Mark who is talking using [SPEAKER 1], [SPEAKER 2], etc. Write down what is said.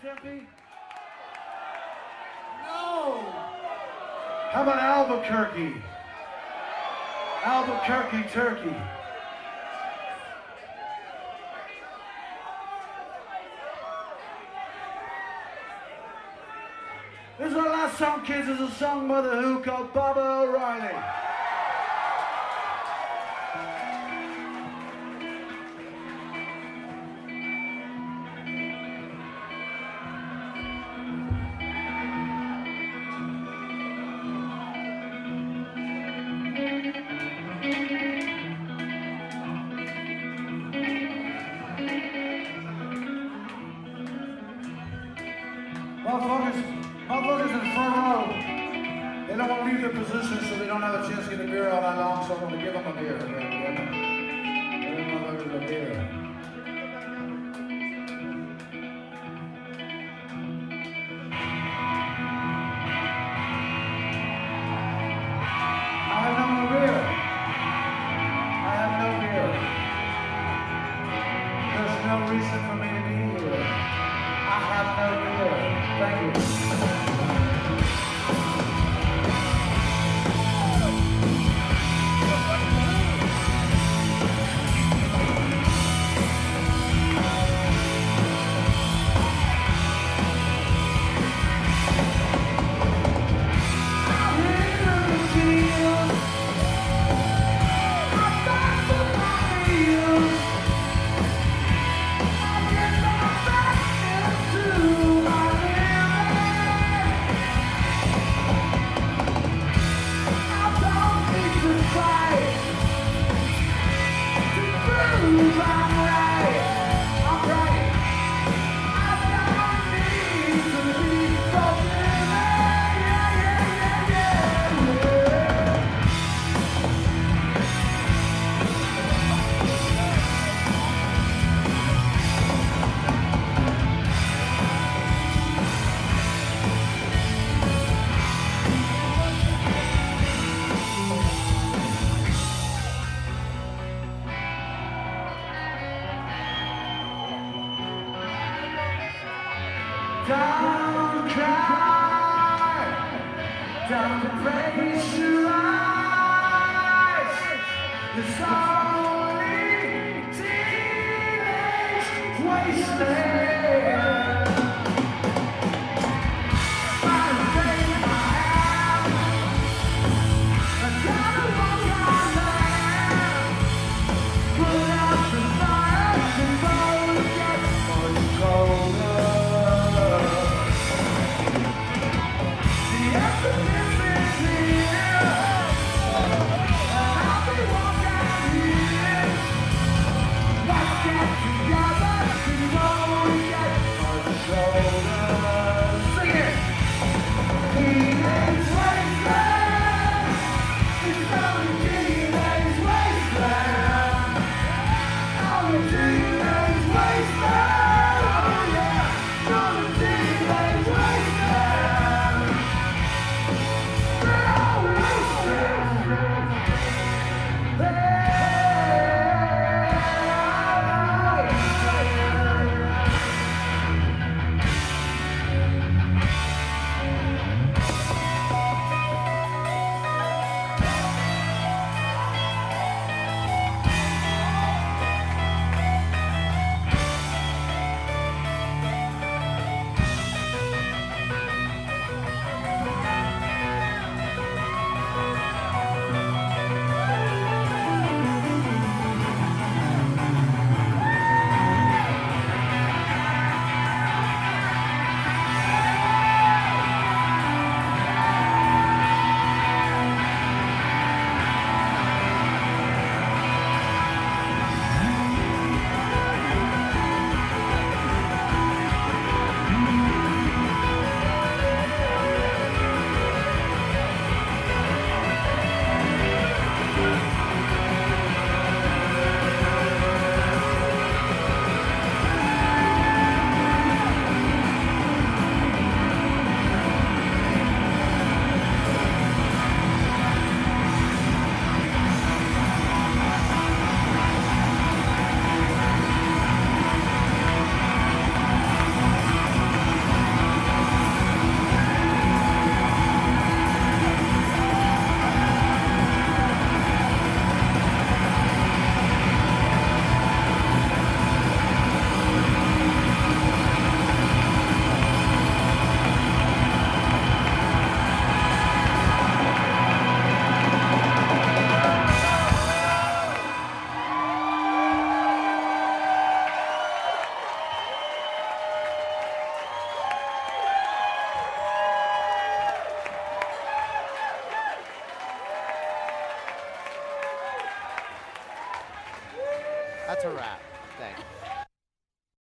[SPEAKER 1] Tempe? No! How about Albuquerque? Albuquerque, Turkey. This is our last song, kids. It's a song by The Who called Baba O'Reilly. Motherfuckers in front row, they don't want to leave their position so they don't have a chance to get a beer all night long, so I'm going to give them a beer. Give them motherfuckers a beer. I have no more beer. I have no beer. There's no reason for me to be here. I have no beer. Thank you. Don't cry, don't raise your eyes. It's only teenage wasteland. Together,
[SPEAKER 2] That's a wrap. Thanks.